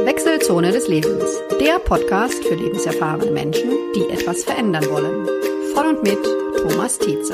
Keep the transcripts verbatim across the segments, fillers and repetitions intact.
Wechselzone des Lebens, der Podcast für lebenserfahrene Menschen, die etwas verändern wollen. Von und mit Thomas Tietze.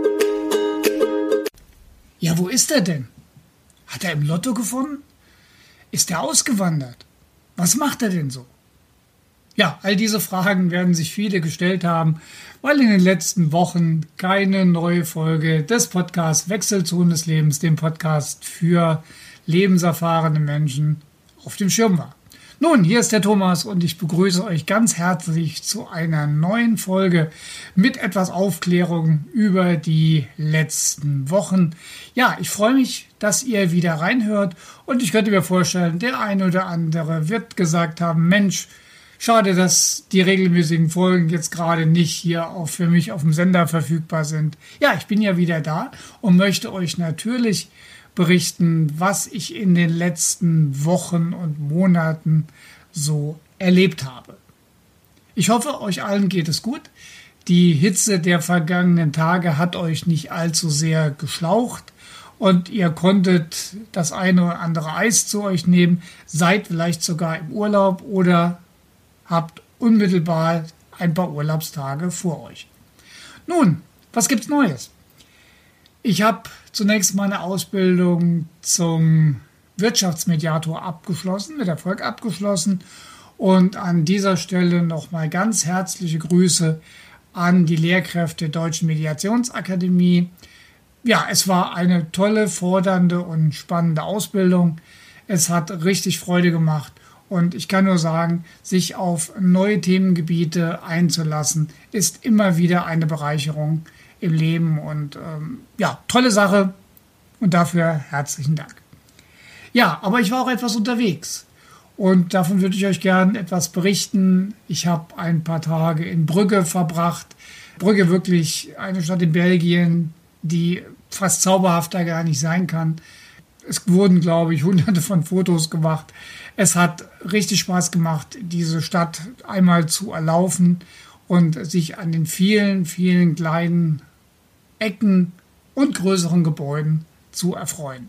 Ja, wo ist er denn? Hat er im Lotto gewonnen? Ist er ausgewandert? Was macht er denn so? Ja, all diese Fragen werden sich viele gestellt haben, weil in den letzten Wochen keine neue Folge des Podcasts Wechselzone des Lebens, dem Podcast für lebenserfahrene Menschen, auf dem Schirm war. Nun, hier ist der Thomas und ich begrüße euch ganz herzlich zu einer neuen Folge mit etwas Aufklärung über die letzten Wochen. Ja, ich freue mich, dass ihr wieder reinhört und ich könnte mir vorstellen, der eine oder andere wird gesagt haben, Mensch, schade, dass die regelmäßigen Folgen jetzt gerade nicht hier auch für mich auf dem Sender verfügbar sind. Ja, ich bin ja wieder da und möchte euch natürlich berichten, was ich in den letzten Wochen und Monaten so erlebt habe. Ich hoffe, euch allen geht es gut. Die Hitze der vergangenen Tage hat euch nicht allzu sehr geschlaucht und ihr konntet das eine oder andere Eis zu euch nehmen, seid vielleicht sogar im Urlaub oder habt unmittelbar ein paar Urlaubstage vor euch. Nun, was gibt's Neues? Ich habe zunächst meine Ausbildung zum Wirtschaftsmediator abgeschlossen, mit Erfolg abgeschlossen. Und an dieser Stelle nochmal ganz herzliche Grüße an die Lehrkräfte der Deutschen Mediationsakademie. Ja, es war eine tolle, fordernde und spannende Ausbildung. Es hat richtig Freude gemacht. Und ich kann nur sagen, sich auf neue Themengebiete einzulassen, ist immer wieder eine Bereicherung im Leben und ähm, ja, tolle Sache und dafür herzlichen Dank. Ja, aber ich war auch etwas unterwegs und davon würde ich euch gerne etwas berichten. Ich habe ein paar Tage in Brügge verbracht. Brügge wirklich eine Stadt in Belgien, die fast zauberhafter gar nicht sein kann. Es wurden, glaube ich, hunderte von Fotos gemacht. Es hat richtig Spaß gemacht, diese Stadt einmal zu erlaufen und sich an den vielen, vielen kleinen Ecken und größeren Gebäuden zu erfreuen.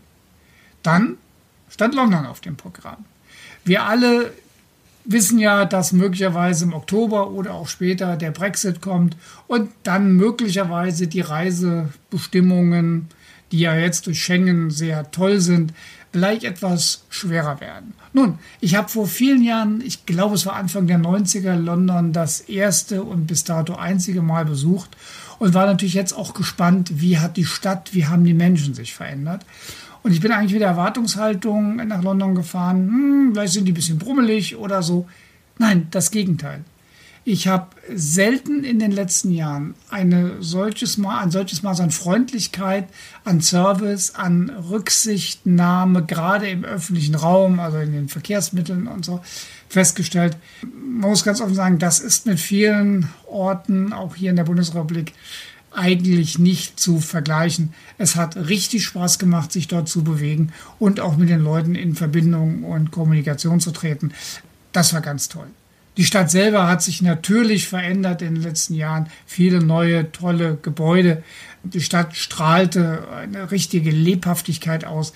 Dann stand London auf dem Programm. Wir alle wissen ja, dass möglicherweise im Oktober oder auch später der Brexit kommt und dann möglicherweise die Reisebestimmungen, die ja jetzt durch Schengen sehr toll sind, vielleicht etwas schwerer werden. Nun, ich habe vor vielen Jahren, ich glaube es war Anfang der neunziger, London das erste und bis dato einzige Mal besucht und war natürlich jetzt auch gespannt, wie hat die Stadt, wie haben die Menschen sich verändert. Und ich bin eigentlich mit der Erwartungshaltung nach London gefahren, hm, vielleicht sind die ein bisschen brummelig oder so. Nein, das Gegenteil. Ich habe selten in den letzten Jahren eine solches Mal, ein solches Maß an Freundlichkeit, an Service, an Rücksichtnahme, gerade im öffentlichen Raum, also in den Verkehrsmitteln und so, festgestellt. Man muss ganz offen sagen, das ist mit vielen Orten, auch hier in der Bundesrepublik, eigentlich nicht zu vergleichen. Es hat richtig Spaß gemacht, sich dort zu bewegen und auch mit den Leuten in Verbindung und Kommunikation zu treten. Das war ganz toll. Die Stadt selber hat sich natürlich verändert in den letzten Jahren. Viele neue, tolle Gebäude. Die Stadt strahlte eine richtige Lebhaftigkeit aus.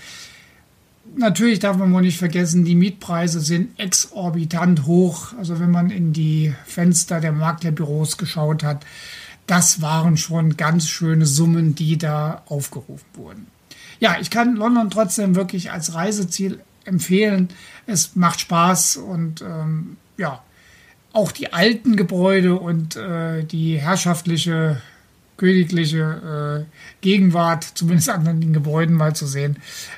Natürlich darf man wohl nicht vergessen, die Mietpreise sind exorbitant hoch. Also wenn man in die Fenster der Maklerbüros geschaut hat, das waren schon ganz schöne Summen, die da aufgerufen wurden. Ja, ich kann London trotzdem wirklich als Reiseziel empfehlen. Es macht Spaß und ähm, ja, auch die alten Gebäude und äh, die herrschaftliche, königliche äh, Gegenwart, zumindest an den Gebäuden mal zu sehen.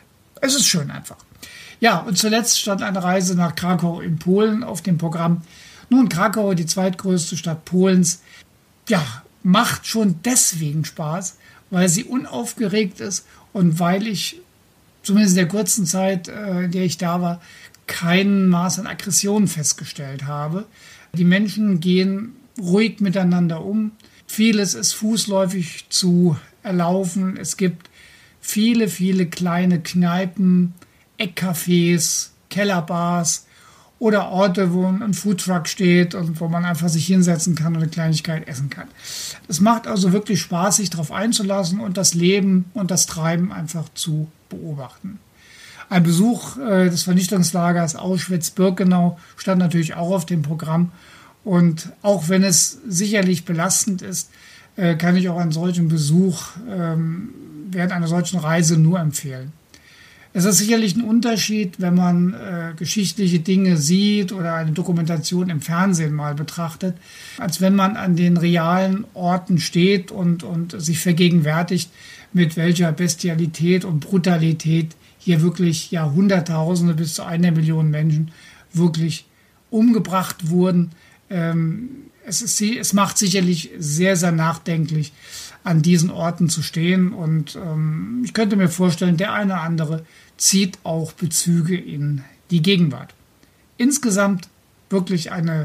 Es ist schön einfach. Ja, und zuletzt stand eine Reise nach Krakau in Polen auf dem Programm. Nun, Krakau, die zweitgrößte Stadt Polens, ja, macht schon deswegen Spaß, weil sie unaufgeregt ist und weil ich, zumindest in der kurzen Zeit, äh, in der ich da war, kein Maß an Aggression festgestellt habe. Die Menschen gehen ruhig miteinander um. Vieles ist fußläufig zu erlaufen. Es gibt viele, viele kleine Kneipen, Eckcafés, Kellerbars oder Orte, wo ein Foodtruck steht und wo man einfach sich hinsetzen kann und eine Kleinigkeit essen kann. Es macht also wirklich Spaß, sich darauf einzulassen und das Leben und das Treiben einfach zu beobachten. Ein Besuch äh, des Vernichtungslagers Auschwitz-Birkenau stand natürlich auch auf dem Programm. Und auch wenn es sicherlich belastend ist, äh, kann ich auch einen solchen Besuch ähm, während einer solchen Reise nur empfehlen. Es ist sicherlich ein Unterschied, wenn man äh, geschichtliche Dinge sieht oder eine Dokumentation im Fernsehen mal betrachtet, als wenn man an den realen Orten steht und, und sich vergegenwärtigt, mit welcher Bestialität und Brutalität hier wirklich ja, Hunderttausende bis zu einer Million Menschen wirklich umgebracht wurden. Ähm, es, ist, es macht sicherlich sehr, sehr nachdenklich, an diesen Orten zu stehen. Und ähm, ich könnte mir vorstellen, der eine oder andere zieht auch Bezüge in die Gegenwart. Insgesamt wirklich eine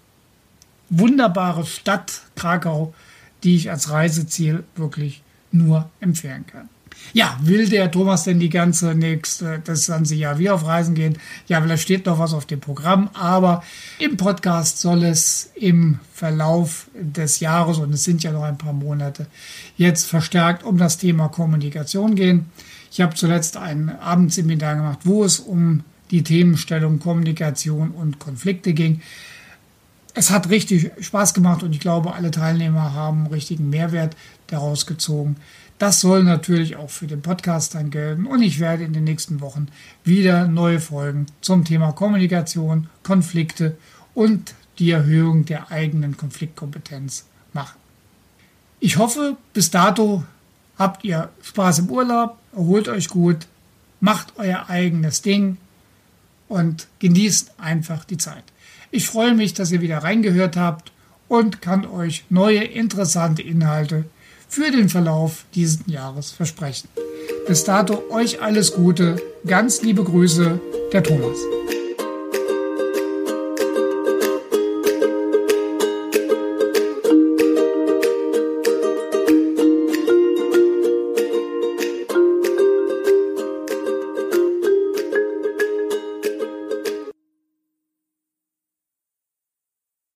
wunderbare Stadt Krakau, die ich als Reiseziel wirklich nur empfehlen kann. Ja, will der Thomas denn die ganze nächste, das ganze Jahr wieder auf Reisen gehen? Ja, vielleicht steht noch was auf dem Programm, aber im Podcast soll es im Verlauf des Jahres, und es sind ja noch ein paar Monate, jetzt verstärkt um das Thema Kommunikation gehen. Ich habe zuletzt ein Abendseminar gemacht, wo es um die Themenstellung Kommunikation und Konflikte ging. Es hat richtig Spaß gemacht und ich glaube, alle Teilnehmer haben richtigen Mehrwert daraus gezogen. Das soll natürlich auch für den Podcast dann gelten und ich werde in den nächsten Wochen wieder neue Folgen zum Thema Kommunikation, Konflikte und die Erhöhung der eigenen Konfliktkompetenz machen. Ich hoffe, bis dato habt ihr Spaß im Urlaub, erholt euch gut, macht euer eigenes Ding und genießt einfach die Zeit. Ich freue mich, dass ihr wieder reingehört habt und kann euch neue interessante Inhalte für den Verlauf dieses Jahres versprechen. Bis dato euch alles Gute, ganz liebe Grüße, der Thomas.